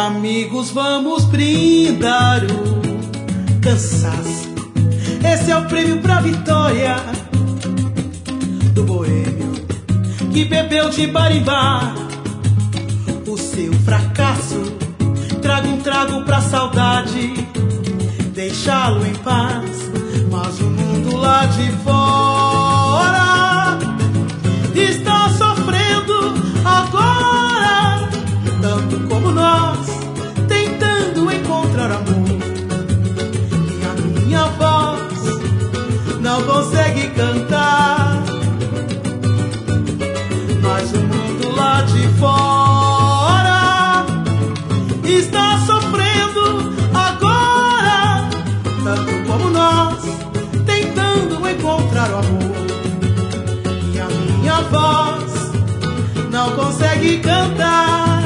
amigos, vamos brindar o cansaço. Esse é o prêmio pra vitória do boêmio que bebeu de bar em bar. O seu fracasso, traga um trago pra saudade, deixá-lo em paz. Mas o mundo lá de fora está sofrendo agora, tanto como nós, tentando encontrar amor. E a minha voz não consegue cantar, mas o mundo lá de fora está sofrendo agora, tanto como nós, tentando encontrar o amor. E a minha voz não consegue cantar.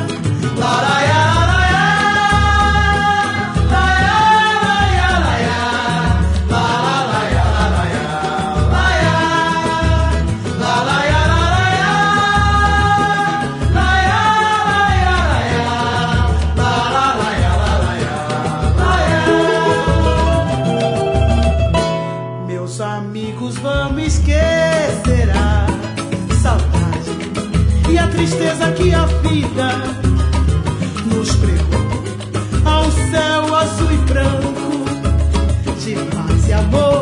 Meus amigos, vamos esquecer a saudade e a tristeza que a vida nos pregou a um céu azul e branco de paz e amor.